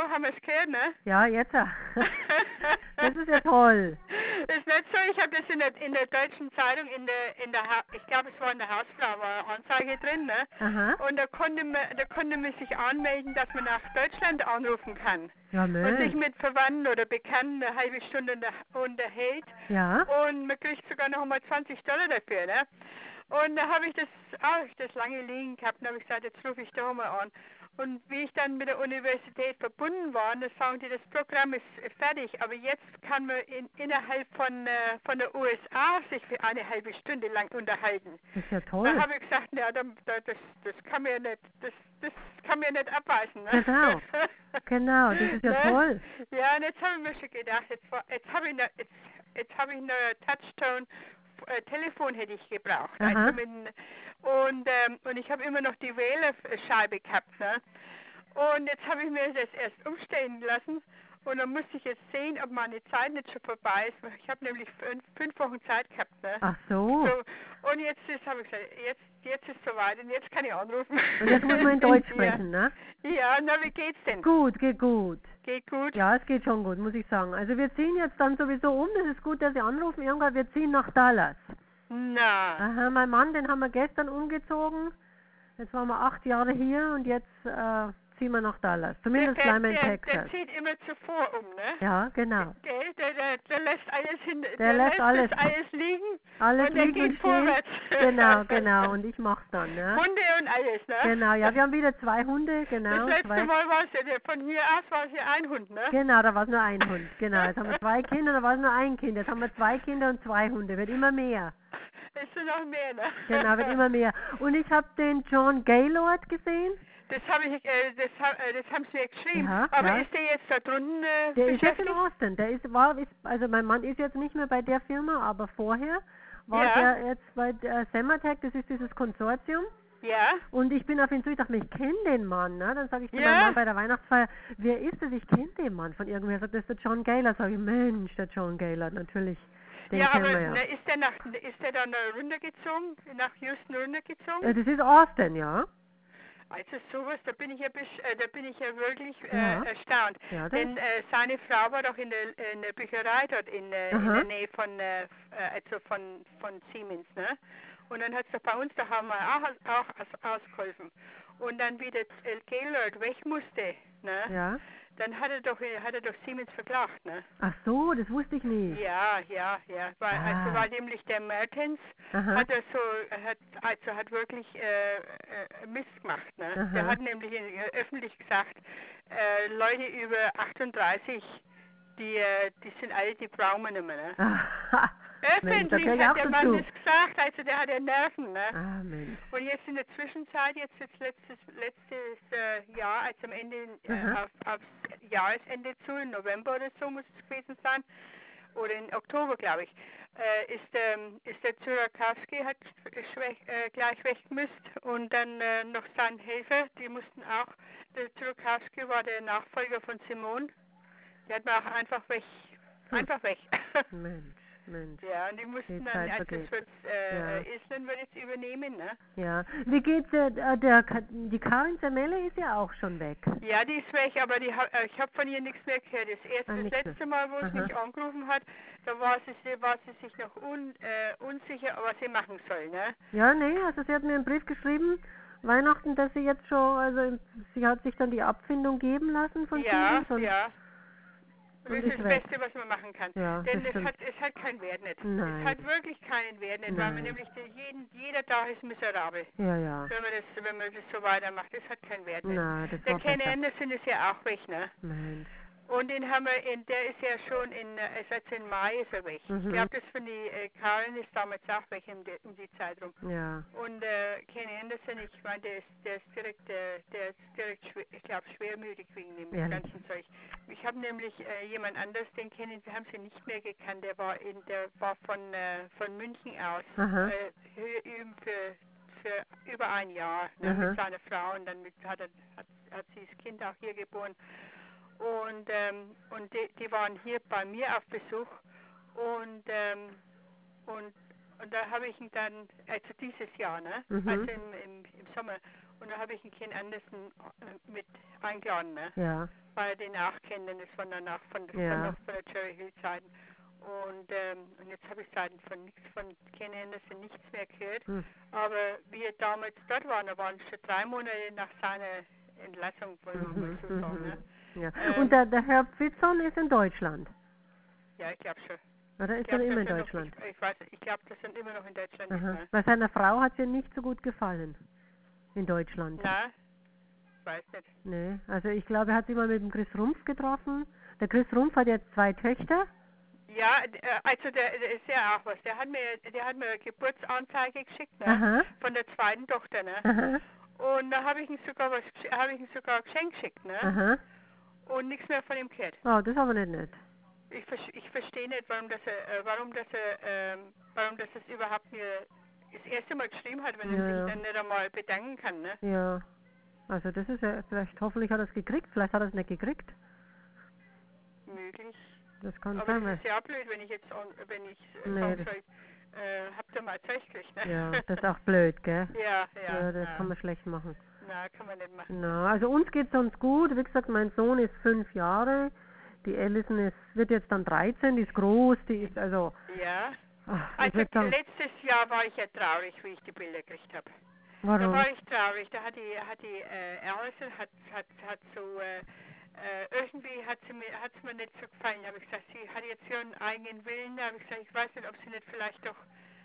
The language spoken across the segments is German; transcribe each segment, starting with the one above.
haben wir es gehört, ne? Ja, jetzt. Das ist ja toll. Das ist nicht so, ich habe das in der deutschen Zeitung, ich glaube, es war in der Hausfrau, war eine Anzeige drin, ne? Aha. Und da konnte man sich anmelden, dass man nach Deutschland anrufen kann. Ja, Und sich Mensch. mit Verwandten oder Bekannten eine halbe Stunde unterhält. Ja. Und man kriegt sogar noch mal $20 dafür, ne? Und da habe ich das lange liegen gehabt und habe ich gesagt, jetzt rufe ich da mal an. Und wie ich dann mit der Universität verbunden war, da sagen die, das Programm ist fertig, aber jetzt kann man innerhalb von der USA sich für eine halbe Stunde lang unterhalten. Das ist ja Da toll. habe ich gesagt, ja, das kann mir nicht, das kann mir nicht abweisen. Ne? Genau. Genau, das ist ja Ne? toll. Ja, und jetzt habe ich mir schon gedacht, jetzt habe ich eine Touchtone Telefon hätte ich gebraucht. Aha. Also und ich habe immer noch die Wählerscheibe gehabt, ne? Und jetzt habe ich mir das erst umstellen lassen und dann musste ich jetzt sehen, ob meine Zeit nicht schon vorbei ist. Ich habe nämlich fünf Wochen Zeit gehabt, ne? Ach so. So, und habe ich gesagt, jetzt ist soweit und jetzt kann ich anrufen. Und jetzt muss man in Deutsch sprechen, ne? Ja, na, wie geht's denn? Gut, geht gut. Geht gut? Ja, es geht schon gut, muss ich sagen. Also wir ziehen jetzt dann sowieso um. Das ist gut, dass Sie anrufen, Irmgard. Wir ziehen nach Dallas. Na. Aha, mein Mann, den haben wir gestern umgezogen. Jetzt waren wir 8 Jahre hier und jetzt ziehen wir nach Dallas. Zumindest bleiben wir in Der Texas. zieht immer zuvor um, ne? Ja, genau. Gell? Der lässt alles hin, Der lässt alles liegen alles und der liegen geht und stehen. vorwärts. Genau. Und ich mach's dann, ne? Hunde und alles, ne? Genau, ja, wir haben wieder 2 Hunde, genau. Das letzte Mal war es ja, von hier aus war es ja ein Hund, ne? Genau, da war es nur ein Hund. Genau, jetzt haben wir 2 Kinder, da war es nur ein Kind. Jetzt haben wir 2 Kinder und 2 Hunde. Wird immer mehr. Ist noch mehr, ne? Genau, wird immer mehr. Und ich habe den John Gaylord gesehen. Das haben sie ja geschrieben. Ja, Aber ja. ist der jetzt da drunten Der ist jetzt in beschäftigt? Austin. Also mein Mann ist jetzt nicht mehr bei der Firma, aber vorher war Ja. der jetzt bei Sematech, das ist dieses Konsortium. Ja. Und ich bin auf ihn zu, ich dachte mir, ich kenne den Mann, ne? Dann sage ich zu Ja. meinem Mann bei der Weihnachtsfeier, wer ist das? Ich kenne den Mann von irgendwer. Sagt, das ist der John Gaylord. Sag ich, Mensch, der John Gaylord, natürlich. Den Ja, kennen aber wir ja. ne, ist der dann runtergezogen, nach Houston runtergezogen? Das ist Austin, ja. Also sowas, da bin ich ja wirklich Ja. erstaunt. Ja, das- Denn seine Frau war doch in der Bücherei dort in der Nähe von Siemens, ne? Und dann hat es doch bei uns, da haben wir auch ausgeholfen. Und dann wie der Gaylord weg musste, ne? Ja. Dann hat er doch Siemens verklagt, ne? Ach so, das wusste ich nicht. Ja. Weil nämlich der Mertens Aha. hat wirklich Mist gemacht, ne? Aha. Der hat nämlich öffentlich gesagt, Leute über 38, die sind alle, die brauchen wir nicht mehr, ne? Aha. Mensch, da Öffentlich gehör ich hat auch der Mann dazu. das gesagt, also der hat ja Nerven, ne? Ah, Mensch. Und jetzt in der Zwischenzeit, jetzt letztes Jahr, als am Ende Aha. aufs Jahresende zu, im November oder so muss es gewesen sein, oder in Oktober, glaube ich, ist der Zurakowski hat gleich weg gemusst und dann noch sein Helfer, die mussten auch, der Zurakowski war der Nachfolger von Simon, der hat man auch einfach weg. Mensch. Ja, und die mussten Die dann, Zeit als vergeht. das Island wird jetzt übernehmen, ne? Ja. Wie geht's die Karin Semelle ist ja auch schon weg. Ja, die ist weg, aber ich habe von ihr nichts mehr gehört. Das nichts letzte Mal, wo sie Aha. mich angerufen hat, da war sie sich noch unsicher, was sie machen soll, ne? Ja, nee, also sie hat mir einen Brief geschrieben, Weihnachten, dass sie jetzt schon, also sie hat sich dann die Abfindung geben lassen von Siemens und Ja. Und Das ist ist das weg. Beste, was man machen kann. Ja, Denn das stimmt. es hat keinen Wert nicht. Nein. Es hat wirklich keinen Wert nicht, weil man Nein. nämlich jeder Tag ist miserabel. Ja. Wenn man das so weitermacht, das hat keinen Wert nicht. Na, das Der war Ken besser. Anderson ist ja auch weg, ne? Mensch. Und den haben wir, der ist ja schon seit im Mai ist er weg. Mhm. Ich glaube, das von die Karen ist damals auch weg um die Zeit rum. Ja. Und Ken Anderson, ich meine, der ist direkt, ich glaube, schwermütig wegen dem Ehrlich? ganzen Zeug. Ich habe nämlich jemand anders, den kennen, den haben sie nicht mehr gekannt. Der war von München aus für über ein Jahr, ne, Aha. mit seiner Frau, und dann hat sie das Kind auch hier geboren. Und die waren hier bei mir auf Besuch und da habe ich ihn dann, also dieses Jahr, ne? Mhm. Also im Sommer. Und da habe ich einen Ken Anderson mit eingeladen, ne? Ja. Weil er den auch kennt, denn das war danach von der Cherry Hill Zeiten. Und jetzt habe ich seitens von Ken Anderson nichts mehr gehört. Aber wie wir damals dort waren, da waren schon 3 Monate nach seiner Entlassung, wollen wir mal so sagen. Ne? Ja. Und der Herr Pfitzon ist in Deutschland? Ja, ich glaube schon. Oder ist er immer in Deutschland? Ich weiß nicht, ich glaube, das sind immer noch in Deutschland. Weil seiner Frau hat es ja nicht so gut gefallen in Deutschland. Nein, ich weiß nicht. Nee, also ich glaube, er hat sich mal mit dem Chris Rumpf getroffen. Der Chris Rumpf hat jetzt 2 Töchter. Ja, also der ist ja auch was. Der hat mir eine Geburtsanzeige geschickt, ne? Von der zweiten Tochter, ne? Und da habe ich ihm sogar ein Geschenk geschickt, ne? Und nichts mehr von ihm gehört. Oh, das ist aber nicht nett. Ich verstehe nicht, warum das überhaupt mir das erste Mal geschrieben hat, wenn er sich dann nicht einmal bedanken kann, ne? Ja. Also das ist ja, vielleicht, hoffentlich hat er es gekriegt, vielleicht hat er es nicht gekriegt. Möglich. Das kann aber sein. Das ist ja blöd, wenn ich sagen soll, habt ihr mal Zeug gekriegt, ne? Ja, das ist auch blöd, gell? Ja. Das kann man schlecht machen. Na, kann man nicht machen. Na, also uns geht's sonst gut. Wie gesagt, mein Sohn ist 5 Jahre. Die Allison wird jetzt dann 13, die ist groß, die ist also... Ja. Also letztes Jahr war ich ja traurig, wie ich die Bilder gekriegt habe. Warum? Da war ich traurig. Da hat die Allison hat so irgendwie hat es mir nicht so gefallen. Da habe ich gesagt, sie hat jetzt ihren eigenen Willen. Da habe ich gesagt, ich weiß nicht, ob sie nicht vielleicht doch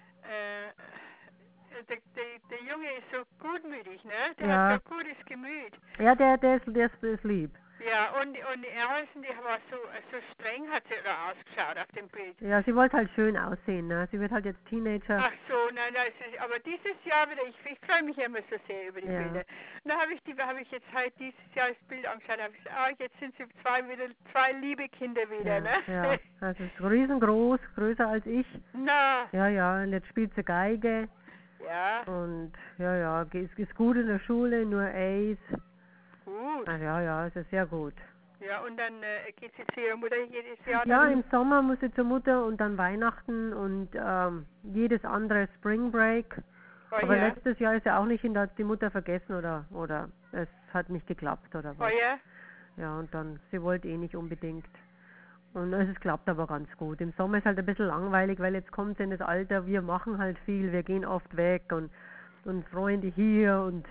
der Junge ist so gutmütig, ne? Der hat so gutes Gemüt. Ja, der ist lieb. Ja, und die Allison, die war so streng, hat sie da ausgeschaut auf dem Bild. Ja, sie wollte halt schön aussehen, ne? Sie wird halt jetzt Teenager. Ach so, nein, aber dieses Jahr wieder, ich freue mich immer so sehr über die Bilder. Und da habe ich jetzt halt dieses Jahr das Bild angeschaut, habe ich gesagt, jetzt sind sie zwei liebe Kinder wieder, ne? Ja, also ist riesengroß, größer als ich. Na. Ja, und jetzt spielt sie Geige. Ja. Und ist gut in der Schule, nur A's. Gut. Ja, es ist sehr gut. Ja, und dann geht sie zu ihrer Mutter jedes Jahr? Ja, im Sommer muss sie zur Mutter und dann Weihnachten und jedes andere Spring Break. Aber letztes Jahr ist ja auch nicht hin, da hat die Mutter vergessen oder es hat nicht geklappt oder was. Oh ja? Ja, und dann, sie wollte nicht unbedingt. Und es klappt aber ganz gut. Im Sommer ist halt ein bisschen langweilig, weil jetzt kommt sie in das Alter, wir machen halt viel, wir gehen oft weg und Freunde hier und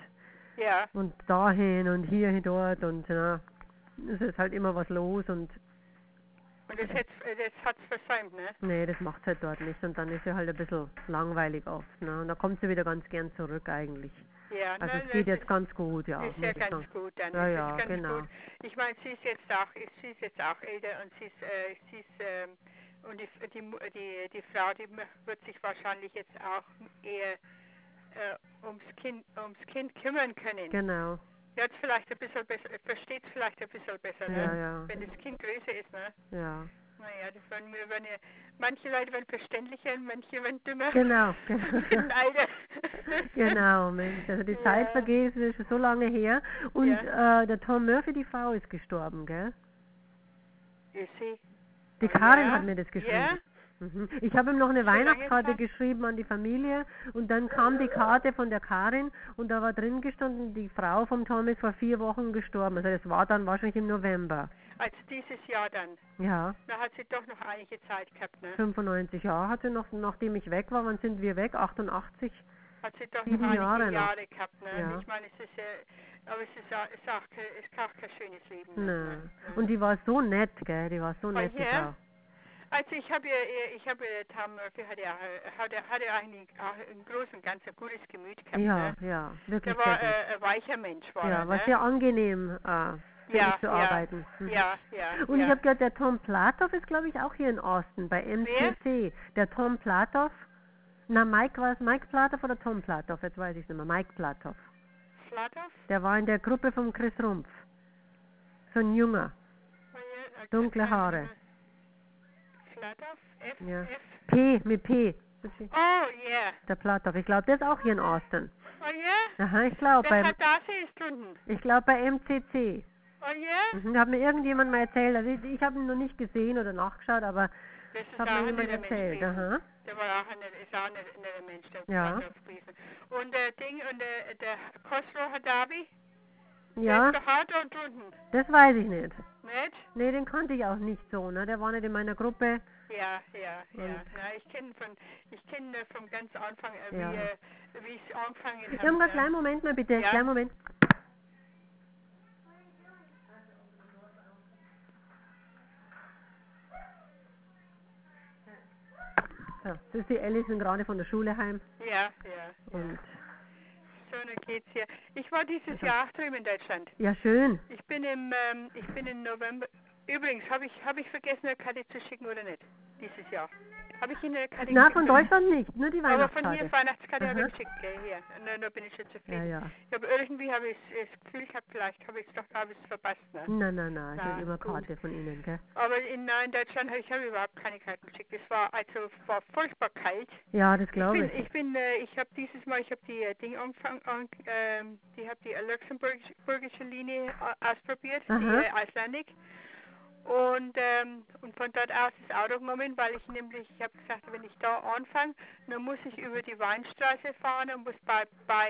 dahin und hier dort und es ist halt immer was los und das hat's versäumt, ne? Nee, das macht halt dort nicht und dann ist sie halt ein bisschen langweilig oft, ne? Und da kommt sie wieder ganz gern zurück eigentlich. Ja, also es geht jetzt ganz gut, ja. Ist ja ganz gut dann. Ja, genau. Gut. Ich meine, sie ist jetzt auch älter und sie ist und die Frau, die wird sich wahrscheinlich jetzt auch eher ums Kind kümmern können. Genau. Jetzt vielleicht ein bisschen besser, versteht es vielleicht ein bisschen besser, ne? Ja. Wenn das Kind größer ist, ne? Ja. Naja, manche Leute werden verständlicher und manche werden dümmer. Genau. Leider. Genau, Mensch. Also die Zeit vergeht, ist schon so lange her. Und der Tom Murphy, die Frau, ist gestorben, gell? Ist sie? Die Karin hat mir das geschrieben. Ja? Ich habe ihm noch eine Weihnachtskarte geschrieben an die Familie und dann kam die Karte von der Karin und da war drin gestanden, die Frau vom Tom ist vor 4 Wochen gestorben. Also das war dann wahrscheinlich im November. Also dieses Jahr dann? Ja. Da hat sie doch noch einige Zeit gehabt, ne? 95 Jahre hat sie noch, nachdem ich weg war. Wann sind wir weg? 88? Hat sie doch 7 noch Jahre gehabt, ne? Ja. Ich meine, es ist aber es ist auch kein schönes Leben. Nee. Ne? Und die war so nett, gell? Die war so nett, die Frau. Also ich habe Tom Murphy hat ja eigentlich auch im Großen und Ganzen ein gutes Gemüt gehabt. Ja, ne? Ja, wirklich. Der war ein weicher Mensch, war er, war sehr angenehm zu arbeiten. Ja. Und ich habe gehört, der Tom Platow ist, glaube ich, auch hier in Austin bei MCC. Wer? Der Tom Platow. Na, war es Mike Platow oder Tom Platow? Jetzt weiß ich nicht mehr. Mike Platow. Platow? Der war in der Gruppe von Chris Rumpf. So ein Junger. Dunkle Haare. Platow? Ja. Mit P. Oh, ja. Der Platow. Ich glaube, der ist auch hier in Austin. Oh ja? Aha, ich glaube. Der hat da Stunden. Ich glaube bei MCC. Oh ja? Da hat mir irgendjemand mal erzählt. Also ich habe ihn noch nicht gesehen oder nachgeschaut, aber das hat mir jemand erzählt. Aha. Der war auch ist auch ein netter Mensch, der Ja. Freundschaftsbriefe. Und der der Khosrow Hadavi, der Ja, ist doch auch da drunten, das weiß ich nicht. nicht? Nee, den kannte ich auch nicht so, ne? Der war nicht in meiner Gruppe. Ja. Und Na, ich kenne vom ganz Anfang, ja. wie es angefangen hat. Irmgard, kleinen Moment mal bitte, Ja. kleinen Moment. So, das ist die Ellie, sind gerade von der Schule heim. Ja. Und So, dann geht's hier. Ich war dieses Also- Jahr auch drüben in Deutschland. ja, schön. Ich bin im November. Übrigens, habe ich vergessen, eine Karte zu schicken oder nicht? Dieses Jahr. Habe ich Ihnen eine Karte Na, geschickt? von Deutschland nicht, nur die Aber von Weihnachtskarte. hier Weihnachtskarte habe Aha. ich geschickt, gell, hier. Und da bin ich schon Ja, zufrieden. ja. Aber irgendwie habe ich das Gefühl gehabt, vielleicht habe ich es verpasst, ne? Na, ich Na, will immer gut. Karte von Ihnen, gell? Aber in Deutschland habe ich überhaupt keine Karten geschickt. Es war furchtbar kalt. Ja, das glaube ich. Ich habe dieses Mal, die Ding die habe die luxemburgische Linie ausprobiert, Aha. die Icelandic. Und von dort aus das Auto genommen, weil ich habe gesagt, wenn ich da anfange, dann muss ich über die Weinstraße fahren und muss bei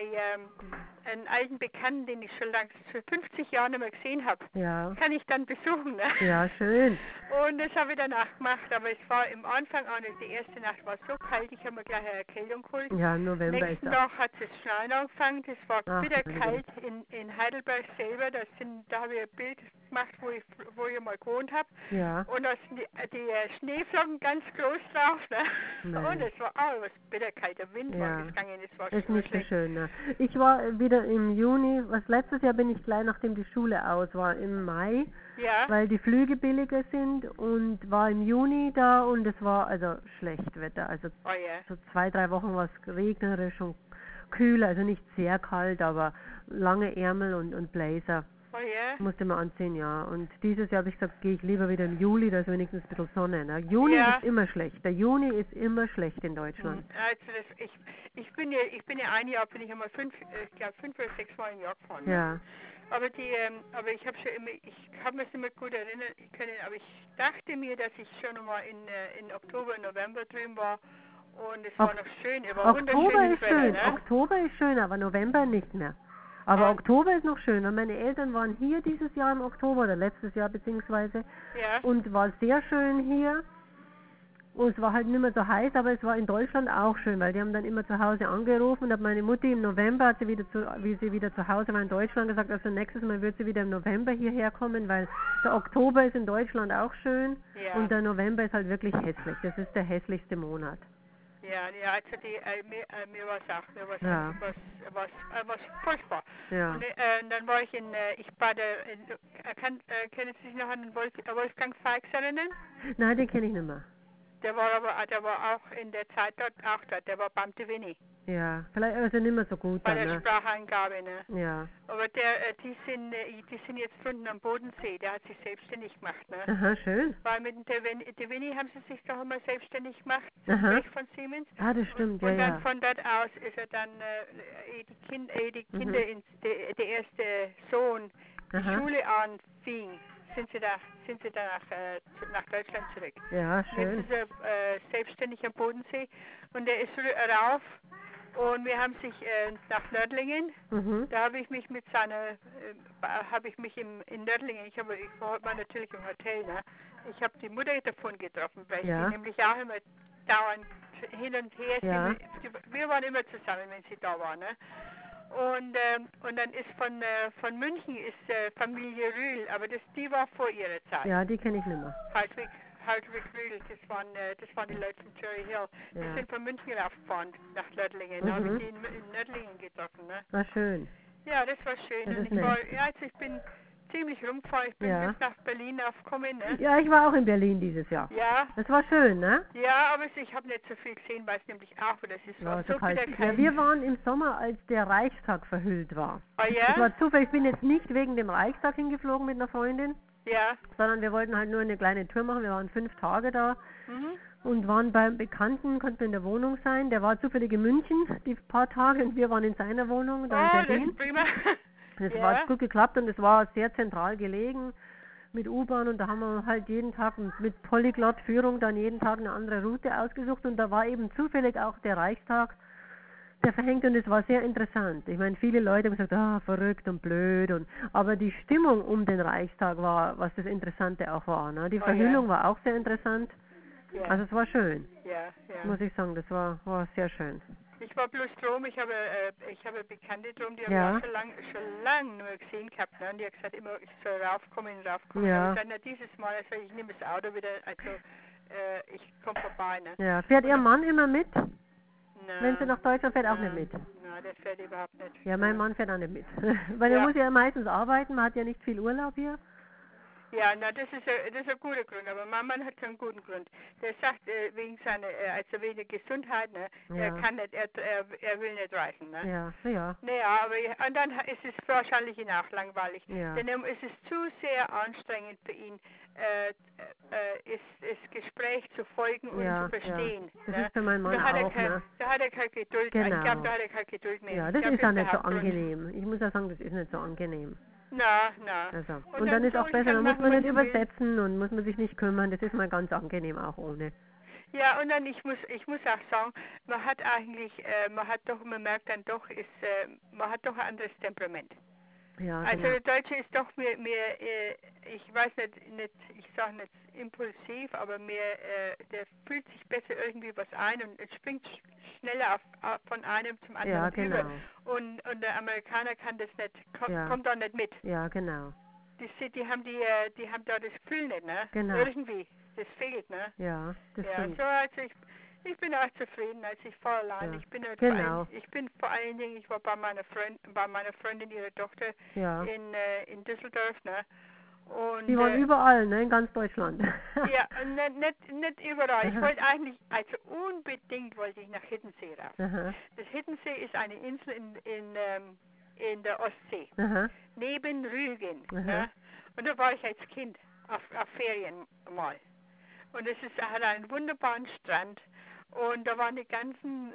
einem alten Bekannten, den ich schon für 50 Jahre nicht mehr gesehen habe, Ja. kann ich dann besuchen. Ne? Ja, schön. Und das habe ich danach gemacht, aber es war im Anfang an, die erste Nacht war so kalt, ich habe mir gleich eine Erkältung geholt. Ja, im November ist Nächsten das. Tag hat es schneien angefangen, das war Ach, wieder meine kalt in Heidelberg selber, da habe ich ein Bild gemacht, wo ich mal gewohnt habe. Ja. Und da sind die Schneeflocken ganz groß drauf, ne? Nein. Und es war auch was bitter kalter Wind Ja. war gegangen, es war Ist so nicht so schlecht. schön, ne? Ich war wieder im Juni, letztes Jahr bin ich gleich nachdem die Schule aus war, im Mai, Ja, weil die Flüge billiger sind und war im Juni da und es war also schlecht Wetter, also oh ja. so 2-3 Wochen war es regnerisch und kühl, also nicht sehr kalt, aber lange Ärmel und Blazer Oh ja. musste man anziehen, ja. Und dieses Jahr habe ich gesagt, gehe ich lieber wieder im Juli, da ist wenigstens ein bisschen Sonne. Ne? Juni Ja. ist immer schlecht. Der Juni ist immer schlecht in Deutschland. Also ich bin ja ein Jahr, bin ich einmal 5 oder 6 Mal im Jahr gefahren. Ne? Ja. Aber aber ich habe mir es nicht mehr gut erinnern können, aber ich dachte mir, dass ich schon einmal in Oktober, November drüben war und es war noch schön, es war Oktober wunderschönes ist Wetter, schön, ne? Oktober ist schön, aber November nicht mehr. Aber Ah. Oktober ist noch schön, weil meine Eltern waren hier dieses Jahr im Oktober oder letztes Jahr beziehungsweise Ja. und war sehr schön hier. Und es war halt nicht mehr so heiß, aber es war in Deutschland auch schön, weil die haben dann immer zu Hause angerufen und hat meine Mutti im November, wie sie wieder zu Hause war in Deutschland, gesagt, also nächstes Mal wird sie wieder im November hierher kommen, weil der Oktober ist in Deutschland auch schön Ja. und der November ist halt wirklich hässlich. Das ist der hässlichste Monat. Ja, also mir war es auch, Ja. was furchtbar. Ja. Und dann war ich kennen Sie sich noch an den Wolfgang Feix erinnern? Nein, den kenne ich nicht mehr. Der war auch in der Zeit dort, der war beim Devini, Ja, vielleicht also nicht mehr so gut bei dann, der ne? Spracheingabe, ne? Ja. Aber die sind jetzt unten am Bodensee, der hat sich selbstständig gemacht, ne? Aha, schön. Weil mit dem Devini haben sie sich doch einmal selbstständig gemacht, Aha. sprich von Siemens. Ah, das stimmt, ja, Und dann ja. von dort aus ist er dann, die Kinder, der erste Sohn, die Aha. Schule anfing, sind sie dann nach Deutschland zurück. Ja, Jetzt schön. ist er selbstständig am Bodensee und er ist rauf und wir haben sich nach Nördlingen, Mhm. da habe ich mich in Nördlingen, ich war natürlich im Hotel, ne? Ich habe die Mutter davon getroffen, weil Ja. sie nämlich auch immer dauernd hin und her Ja. wir waren immer zusammen, wenn sie da war, ne? Und dann ist von München ist Familie Rühl, aber die war vor ihrer Zeit. Ja, die kenne ich nicht mehr. Hartwig Rühl, das waren die Leute von Cherry Hill. Die Ja. sind von München raufgefahren nach Nördlingen. Da habe Mhm. ich die in Nördlingen getroffen, ne? Ah, schön. Ja, das war schön. Das Und ist nett. ich bin ziemlich rumgefahren. Ich bin Ja. bis nach Berlin aufgekommen, ne? Ja, ich war auch in Berlin dieses Jahr. Ja, Das war schön, ne? ja, aber ich habe nicht so viel gesehen, weil es nämlich auch, das ist War so kalt. wieder Ja, kalt. wir waren im Sommer, als der Reichstag verhüllt war. Oh Das ja? war Zufall. Ich bin jetzt nicht wegen dem Reichstag hingeflogen mit einer Freundin, Ja. sondern wir wollten halt nur eine kleine Tour machen. Wir waren 5 Tage da Mhm. und waren beim Bekannten, konnten in der Wohnung sein. Der war zufällig in München die paar Tage und wir waren in seiner Wohnung da in Oh, das Berlin. ist prima. Das Ja. war gut geklappt und es war sehr zentral gelegen. mit U-Bahn und da haben wir halt jeden Tag mit Polyglot-Führung dann jeden Tag eine andere Route ausgesucht und da war eben zufällig auch der Reichstag, der verhängt und es war sehr interessant. Ich meine, viele Leute haben gesagt, verrückt und blöd aber die Stimmung um den Reichstag war, was das Interessante auch war. Ne? Die Verhüllung war auch sehr interessant. Ja. Also es war schön. Ja. Muss ich sagen, das war sehr schön. Ich war bloß drum, ich habe Bekannte drum, die Ja. haben auch schon lang nur gesehen gehabt, ne? Und die haben gesagt immer, ich soll raufkommen. Ja. Aber dann dieses Mal, also ich nehme das Auto wieder, also ich komme vorbei, ne? Ja. Fährt Ihr Mann immer mit? Na, Wenn sie nach Deutschland fährt, auch nicht mit? Na, der fährt überhaupt nicht. Ja, mein Mann fährt auch nicht mit. Weil er muss ja meistens arbeiten, man hat ja nicht viel Urlaub hier. Ja, na, das ist ein guter Grund, aber mein Mann hat einen guten Grund. Der sagt, wegen seiner, also wegen der Gesundheit, ne, Ja. er kann nicht, er will nicht reisen, ne. Ja, ja. Naja, aber und dann ist es wahrscheinlich ihn auch langweilig. Ja. Denn es ist zu sehr anstrengend für ihn, das Gespräch zu folgen und zu verstehen. Das ne? ist für meinen Mann Da hat auch, ne? Da hat er keine Geduld. Genau. Ich glaube, da hat er keine Geduld mehr. Ja, das ist auch nicht so angenehm. Ich muss ja sagen, das ist nicht so angenehm. Na. Also. Und dann ist auch besser, dann muss man nicht übersetzen und muss man sich nicht kümmern. Das ist mal ganz angenehm auch ohne. Ja, und dann ich muss auch sagen, man hat eigentlich, man merkt dann doch, man hat doch ein anderes Temperament. Ja, also genau. der Deutsche ist doch mehr ich weiß nicht, ich sage nicht impulsiv, aber der fühlt sich besser irgendwie was ein und springt schneller von einem zum anderen Ja, genau. über. Und der Amerikaner kann das nicht, kommt da nicht mit. Ja, genau. Die haben da das Gefühl nicht, ne? Genau. Irgendwie, das fehlt, ne? Ja, das stimmt. So, also ich bin auch zufrieden, als ich fahre allein. Ja. Ich bin vor allen Dingen, ich war bei meiner Freundin, ihrer Tochter in Düsseldorf, ne? Und die waren überall, ne, in ganz Deutschland. ja, nicht überall. Ich wollte eigentlich, also unbedingt wollte ich nach Hiddensee raus. Aha. Das Hiddensee ist eine Insel in der Ostsee, neben Rügen. Ne? Und da war ich als Kind auf Ferien mal. Und hat einen wunderbaren Strand. Und da waren die ganzen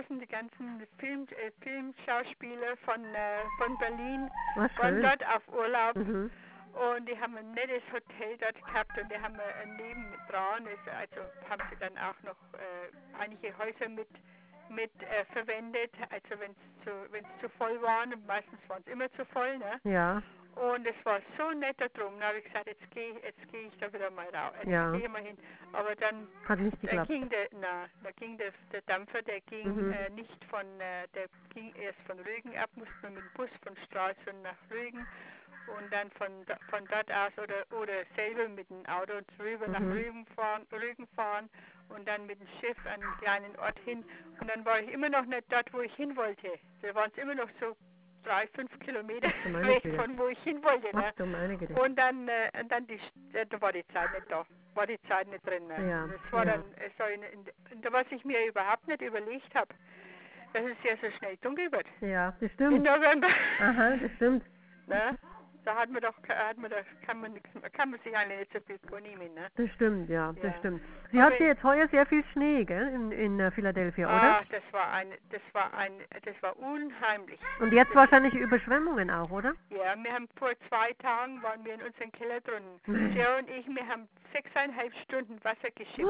Filmschauspieler von Berlin, waren dort auf Urlaub. Und die haben ein nettes Hotel dort gehabt und die haben neben dran, also haben sie dann auch noch einige Häuser mit verwendet, also wenn es zu voll waren, und meistens waren es immer zu voll, ne? Ja. Und es war so nett da drum, da habe ich gesagt, jetzt gehe ich da wieder mal raus, gehe ich mal hin. Aber dann hat nicht geklappt. ging der Dampfer, der ging nicht der ging erst von Rügen ab, musste man mit dem Bus von Stralsund nach Rügen und dann von dort aus oder selber mit dem Auto drüber nach Rügen fahren und dann mit dem Schiff an einen kleinen Ort hin. Und dann war ich immer noch nicht dort, wo ich hin wollte. Da waren es immer noch so 3-5 Kilometer weg von wo ich hin wollte. Ne? Und dann da war die Zeit nicht da. War die Zeit nicht drin. Ne? Ja, das war dann was ich mir überhaupt nicht überlegt habe, dass es ja so schnell dunkel wird. Ja, das stimmt. Im November. Aha, das stimmt. Ne? Da kann man sich eigentlich nicht so viel vornehmen, ne? Das stimmt, ja, das stimmt. Sie hatte jetzt heuer sehr viel Schnee, gell, in Philadelphia, oder? Ah, das war unheimlich. Und jetzt wahrscheinlich Überschwemmungen auch, oder? Ja, wir haben vor 2 Tagen waren wir in unserem Keller drinnen. Sarah und ich, wir haben 6,5 Stunden Wasser geschippt.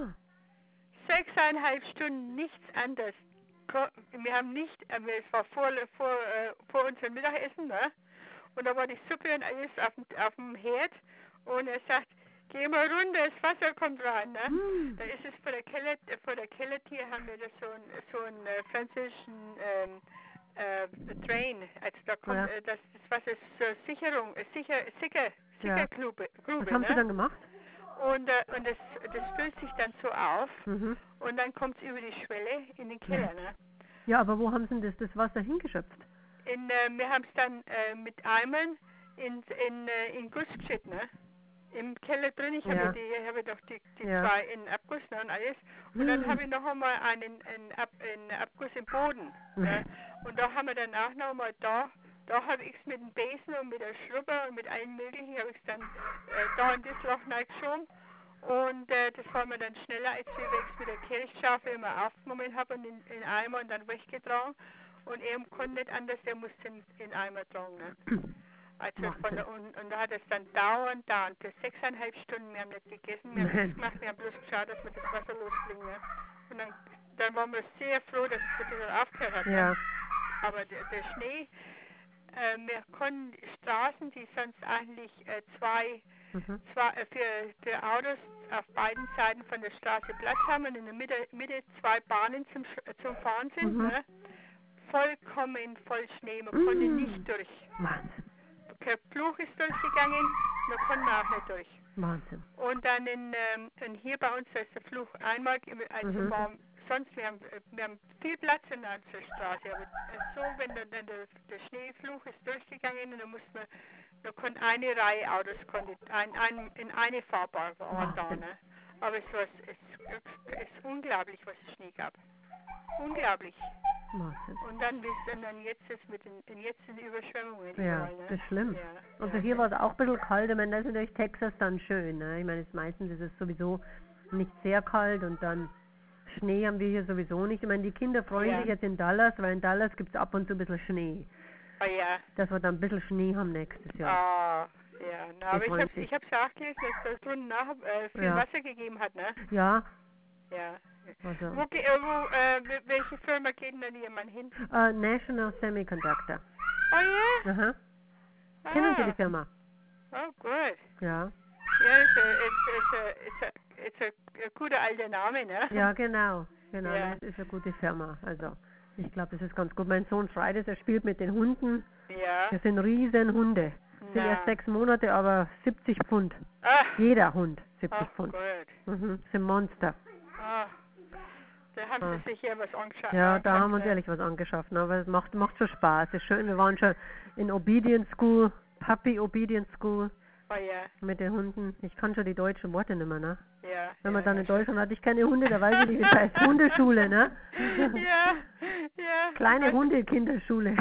6,5 Stunden, nichts anderes. Wir haben nicht, es war vor unserem Mittagessen, ne? Und da war die Suppe und alles auf dem Herd. Und er sagt, geh mal runter, das Wasser kommt rein. Ne? Da ist es vor der Kellertür haben wir da so einen französischen Drain. Also da kommt das Wasser ist zur Sichergrube. Was haben Sie dann gemacht? Und das füllt sich dann so auf und dann kommt es über die Schwelle in den Keller. Ne? Ja, aber wo haben Sie denn das Wasser hingeschöpft? Wir haben es dann mit Eimern in Guss geschüttet, ne? Im Keller drin. Ich habe doch die 2 in Abguss, ne, und alles. Und dann habe ich noch einmal einen Abguss im Boden. Ne? Und da haben wir dann auch noch einmal da habe ich es mit dem Besen und mit der Schrubber und mit allen möglichen, habe ich es dann da in das Loch reingeschoben. Und das war mir dann schneller, als ich es mit der Kirchschafe immer aufgenommen habe und in Eimer und dann weggetragen. Und er konnte nicht anders, er musste in Eimer tragen. Ne? Also Wahnsinn. und da hat es dann dauernd für 6,5 Stunden, wir haben nicht gegessen, wir haben nichts gemacht, wir haben bloß geschaut, dass wir das Wasser loskriegen. Ne? Und dann waren wir sehr froh, dass es ein bisschen aufgehört hat. Ja. Ne? Aber der Schnee, wir konnten Straßen, die sonst eigentlich für Autos auf beiden Seiten von der Straße Platz haben und in der Mitte zwei Bahnen zum Fahren sind, ne? Vollkommen voll Schnee, man konnte nicht durch. Wahnsinn. Der Fluch ist durchgegangen, da konnten wir auch nicht durch. Wahnsinn. Und dann hier bei uns ist der Fluch einmal, also sonst, wir haben viel Platz in der Straße, aber so, wenn der Schneefluch ist durchgegangen, und da konnte eine Reihe Autos in eine Fahrbahn waren da, ne? Aber es ist unglaublich, was es Schnee gab. Unglaublich. Wahnsinn. Und dann jetzt ist jetzt sind Überschwemmungen. Ja, überall, ne? das ist schlimm. Ja, Also hier war es auch ein bisschen kalt. Ich meine, das ist natürlich Texas dann schön. Ne? Ich meine, meistens ist es sowieso nicht sehr kalt und dann Schnee haben wir hier sowieso nicht. Ich meine, die Kinder freuen sich jetzt in Dallas, weil in Dallas gibt es ab und zu ein bisschen Schnee. Oh ja. Dass wir dann ein bisschen Schnee haben nächstes Jahr. Ah, ja. Na, aber ich hab's ja auch gelesen, dass das drunten viel Wasser gegeben hat, ne? Ja. Ja. Also. Welche Firma geht denn da jemand hin? National Semiconductor. Oh ja? Aha. Kennen Sie die Firma? Oh, gut. Ja. Ja, ist ein guter alter Name, ne? Ja, genau. Genau, Ja. das ist eine gute Firma. Also, ich glaube, das ist ganz gut. Mein Sohn schreit es, er spielt mit den Hunden. Ja. Das sind riesen Hunde. Sind erst 6 Monate, aber 70 Pfund. Jeder Hund 70 Pfund. Gut. Sind Monster. Da haben Sie sich hier was angeschaut. Ja, da haben wir uns ehrlich was angeschafft. Ne? Aber es macht schon Spaß. Es ist schön. Wir waren schon in Obedience School, Puppy Obedience School. Oh ja. Mit den Hunden. Ich kann schon die deutschen Worte nicht mehr, ne? Ja. Wenn man dann in Deutschland hatte ich keine Hunde, da weiß ich nicht, wie das heißt. Hundeschule, ne? Ja, ja. Kleine Hunde-Kinderschule.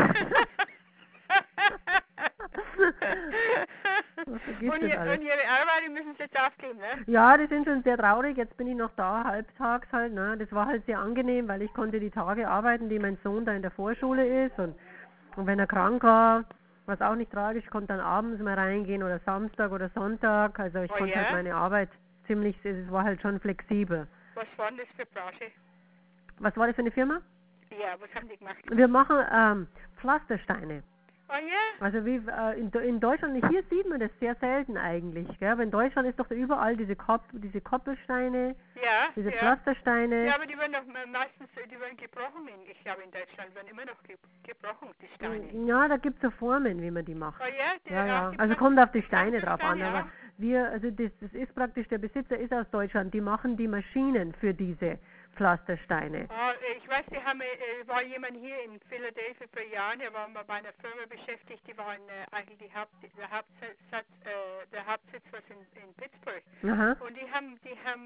Und Ihre Arbeit müssen Sie jetzt aufgeben, ne? Ja, die sind schon sehr traurig. Jetzt bin ich noch da, halbtags halt, ne? Das war halt sehr angenehm, weil ich konnte die Tage arbeiten, die mein Sohn da in der Vorschule ist. Und wenn er krank war, was auch nicht tragisch, konnte dann abends mal reingehen oder Samstag oder Sonntag. Also ich konnte halt meine Arbeit es war halt schon flexibel. Was war denn das für Branche? Was war das für eine Firma? Ja, was haben die gemacht? Wir machen Pflastersteine. Oh ja? Also wie in Deutschland, hier sieht man das sehr selten eigentlich, gell? Aber in Deutschland ist doch überall diese Koppelsteine, diese Pflastersteine. Ja, aber die werden doch meistens, die werden gebrochen. Ich glaube in Deutschland werden immer noch gebrochen, die Steine. Ja, da gibt es so Formen, wie man die macht. Oh ja? Ja. Also kommt auf die Steine drauf an, aber das ist praktisch, der Besitzer ist aus Deutschland, die machen die Maschinen für diese Pflastersteine. Ich weiß, war jemand hier in Philadelphia vor Jahren, der war mal bei einer Firma beschäftigt, die waren eigentlich der Hauptsitz was in Pittsburgh. Aha. Und die haben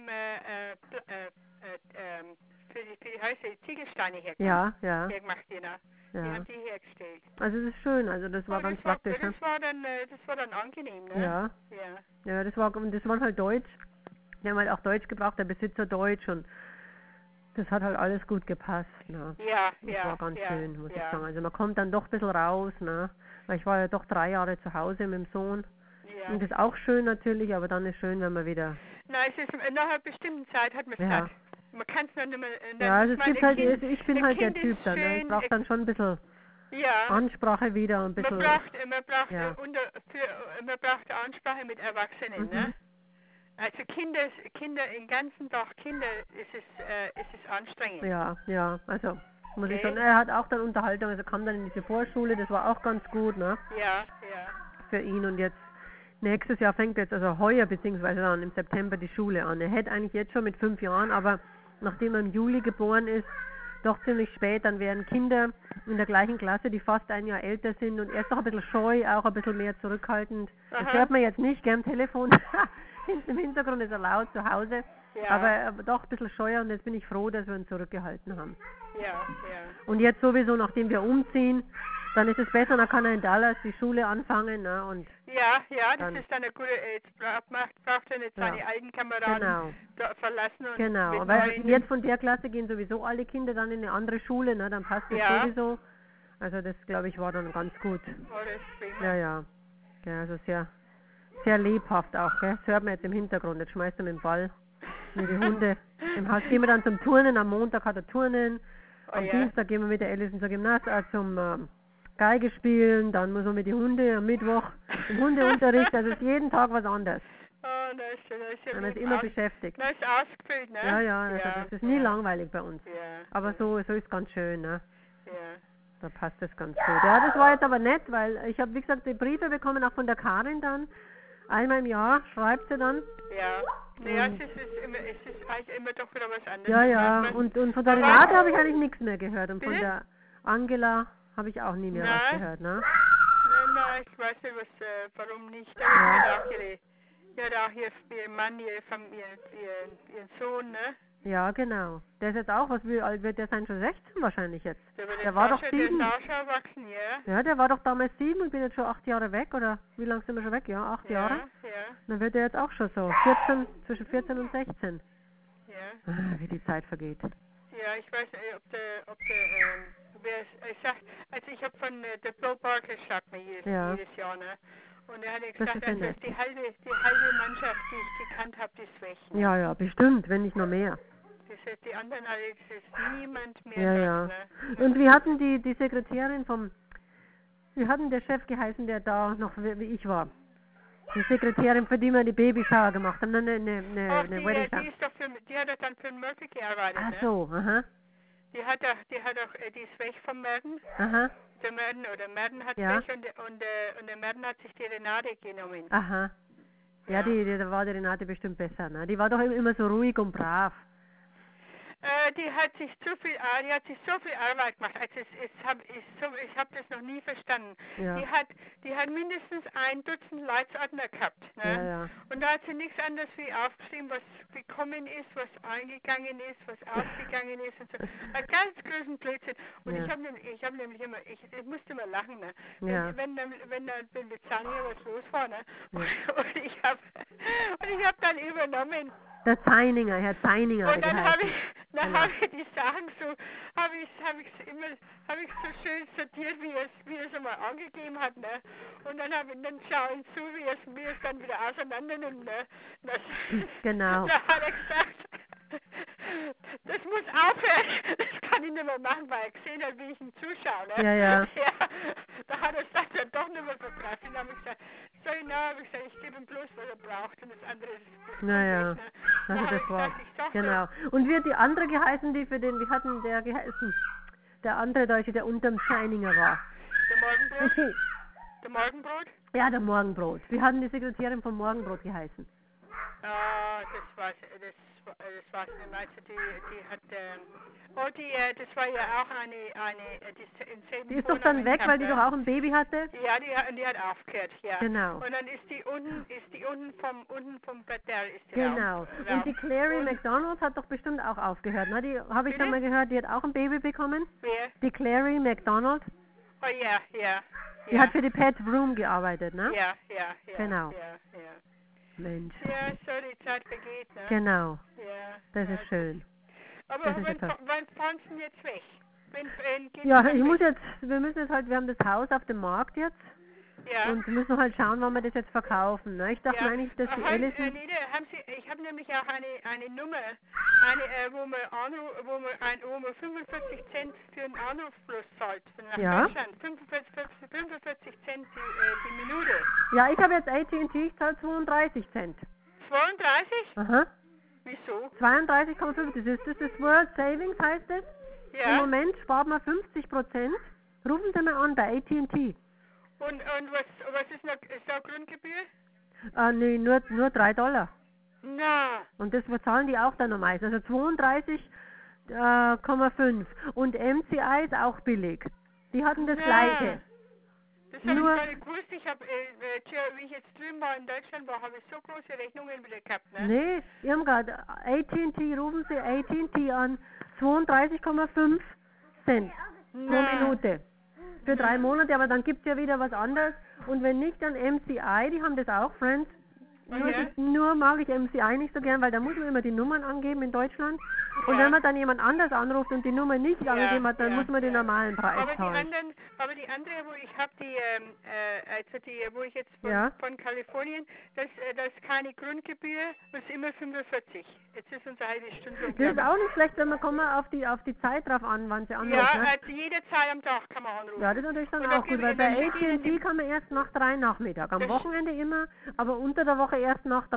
für die Ziegelsteine hergemacht, die haben die hergestellt. Also das ist schön, also das war ganz praktisch. Das war dann angenehm, ne? Ja. Ja, das waren halt Deutsch. Die haben halt auch Deutsch gebraucht, der Besitzer Deutsch und das hat halt alles gut gepasst, ne? Das war ganz schön, muss ich sagen. Also man kommt dann doch ein bisschen raus, ne? Weil ich war ja doch 3 Jahre zu Hause mit dem Sohn. Ja. Und das ist auch schön natürlich, aber dann ist schön, wenn man wieder... Nein, es ist nach einer bestimmten Zeit hat man es satt. Man kann es nicht mehr... Ja, also es gibt halt, ich bin halt der Typ dann, ne? Ich brauche dann schon ein bisschen Ansprache wieder, ein bisschen... Man braucht Ansprache mit Erwachsenen, ne? Also Kinder, den ganzen Tag ist es anstrengend. Ja, also muss ich sagen, er hat auch dann Unterhaltung, also kam dann in diese Vorschule, das war auch ganz gut, ne? Ja. Für ihn und jetzt, nächstes Jahr fängt jetzt, also heuer beziehungsweise dann im September die Schule an. Er hätte eigentlich jetzt schon mit 5 Jahren, aber nachdem er im Juli geboren ist, doch ziemlich spät, dann wären Kinder in der gleichen Klasse, die fast 1 Jahr älter sind und er ist doch ein bisschen scheu, auch ein bisschen mehr zurückhaltend. Aha. Das hört man jetzt nicht, gell, am Telefon. Im Hintergrund ist er laut zu Hause, aber doch ein bisschen scheuer und jetzt bin ich froh, dass wir ihn zurückgehalten haben. Ja. Und jetzt sowieso, nachdem wir umziehen, dann ist es besser, dann kann er in Dallas die Schule anfangen. Ne? Und ja, das ist dann eine gute, jetzt braucht er nicht seine alten Kameraden verlassen. Und genau, weil jetzt von der Klasse gehen sowieso alle Kinder dann in eine andere Schule, ne? Dann passt das sowieso. Also das, glaube ich, war dann ganz gut. Oh, das ist prima. Ja. gell? Also sehr, sehr lebhaft auch, gell? Das hört man jetzt im Hintergrund. Jetzt schmeißt er mit dem Ball mit den Hunde im Haus. Gehen wir dann zum Turnen. Am Montag hat er Turnen. Am Dienstag gehen wir mit der Allison zur zum Geige spielen. Dann muss man mit den Hunden am Mittwoch im Hundeunterricht. Also ist jeden Tag was anderes. Oh, das ist ja Man ist immer beschäftigt. Das ist ausgefüllt, ne? Ja, also das ist nie langweilig bei uns. Ja. Aber so ist ganz schön, ne? Ja. Da passt das ganz gut. Ja, das war jetzt aber nett, weil ich habe, wie gesagt, die Briefe bekommen, auch von der Karin dann. Einmal im Jahr schreibt sie dann. Ja. Naja, es ist eigentlich immer doch wieder was anderes. Ja, und von der Renate habe ich eigentlich nichts mehr gehört. Und von Bitte? der Angela habe ich auch nie mehr was gehört, ne? Nein, ich weiß nicht, warum nicht. Aber die hat auch ihr Mann, ihren Sohn, ne? Ja, genau. Der ist jetzt auch, wie alt wird der sein? Schon 16 wahrscheinlich jetzt. Der war doch 7. Der ist auch schon erwachsen, ja. Ja, der war doch damals 7 und bin jetzt schon 8 Jahre weg, oder wie lange sind wir schon weg? Ja, 8 Jahre. Ja. Dann wird er jetzt auch schon so, zwischen 14 und 16. Ja. Wie die Zeit vergeht. Ja, ich weiß nicht, ich habe von der Bill Barker sagt mir jedes Jahr, ne? Und er hat gesagt, dass die halbe Mannschaft, die ich gekannt habe, die ist weg. Ne? Ja, bestimmt, wenn nicht noch mehr. Die anderen alle, es ist niemand mehr. Ja. Ne? Und wie hatten die Sekretärin wie hatten der Chef geheißen, der da noch wie ich war? Die Sekretärin, für die wir die Babyshower gemacht haben, eine Wedding Shower. Die hat dann für den Murphy gearbeitet. Ach so, aha. Die ist weg vom Merden. Aha. Der Merden hat weg und der Merden hat sich die Renate genommen. Aha. Ja, da war die Renate bestimmt besser, ne? Die war doch immer so ruhig und brav. Die hat sich so viel Arbeit gemacht. Also ich habe das noch nie verstanden. Ja. Die hat mindestens 1 Dutzend Leitsordner gehabt. Ne? Ja. Und da hat sie nichts anderes wie aufgeschrieben, was gekommen ist, was eingegangen ist, was ausgegangen ist und so. Ein ganz großen Blödsinn. Und ich habe nämlich immer, ich musste immer lachen, ne? Wenn mit Sanja was los war, ne? Ja. Und ich habe dann übernommen. Der Zeininger, Herr Zeininger. Und dann habe ich die Sachen habe ich so schön sortiert, wie es einmal angegeben hat, ne? Und dann schauen zu, wie es dann wieder auseinander nimmt, ne? Genau. Da hat er gesagt, das muss aufhören, das kann ich nicht mehr machen, weil er gesehen hat, wie ich ihm zuschaue, ne? Ja. Da hat er gesagt, er doch nicht mehr verbracht. Und dann habe ich gesagt, ich gebe ihm bloß, was er braucht und das andere ist naja, ne? also das war, genau. Und wie hat die andere geheißen, wie hatten der geheißen? Der andere Deutsche, der unterm Scheininger war. Der Morgenbrot? Der Morgenbrot? Ja, der Morgenbrot. Wie hatten die Sekretärin vom Morgenbrot geheißen? Das war's nicht. Meinst du, die hat, das war ja auch die ist doch dann weg, weil die doch auch ein Baby hatte? Ja, die hat aufgehört, ja. Genau. Und dann ist die unten vom Bedell ist die genau. Und die Clary McDonald hat doch bestimmt auch aufgehört, ne? Die habe ich dann mal gehört, die hat auch ein Baby bekommen. Wer? Die Clary McDonald. Oh ja. Die hat für die Pet Room gearbeitet, ne? Ja. Genau. Ja. Mensch. Ja, so die Zeit vergeht, ne? Genau. Ja. Das ist schön. Aber wann fahren Sie jetzt weg? Wir haben das Haus auf dem Markt jetzt. Ja. Und wir müssen halt schauen, wann wir das jetzt verkaufen. Ne? Ich dachte eigentlich, dass die Allison... Ich habe nämlich auch eine Nummer, wo man 45 Cent für einen Anruf bloß zahlt. Nach Deutschland. 45 Cent die Minute. Ja, ich habe jetzt AT&T, ich zahle 32 Cent. 32? Aha. Wieso? 32,5. Das ist World Savings, heißt es. Ja. Im Moment spart man 50%. Rufen Sie mal an bei AT&T. Und was ist da Grundgebühr? Nee, nur $3. Na. Und das bezahlen die auch dann am meisten. Also 32,5. Und MCI ist auch billig. Die hatten das Gleiche. Das habe ich gar nicht gewusst. Ich habe, wie ich jetzt drüben war in Deutschland war, habe ich so große Rechnungen wieder gehabt, ne? Nee, Irmgard, AT&T, rufen Sie AT&T an. 32,5 Cent pro Minute. Für 3 Monate, aber dann gibt es ja wieder was anderes. Und wenn nicht, dann MCI, die haben das auch, Friends. Nur mag ich MCI nicht so gern, weil da muss man immer die Nummern angeben in Deutschland. Und wenn man dann jemand anders anruft und die Nummer nicht angegeben hat, dann muss man den normalen Preis aber zahlen. Aber die andere, wo ich habe, wo ich jetzt von Kalifornien, das ist keine Grundgebühr, das ist immer 45. Jetzt ist unsere halbe Stunde. Das ist auch nicht schlecht, wenn man kommt auf die Zeit drauf an, wann sie anrufen. Ja, jede Zeit am Tag kann man anrufen. Ja, das ist natürlich dann auch gut, weil bei AT&T kann man erst nach 3 Nachmittag. Am Wochenende immer, aber unter der Woche erst nach 3.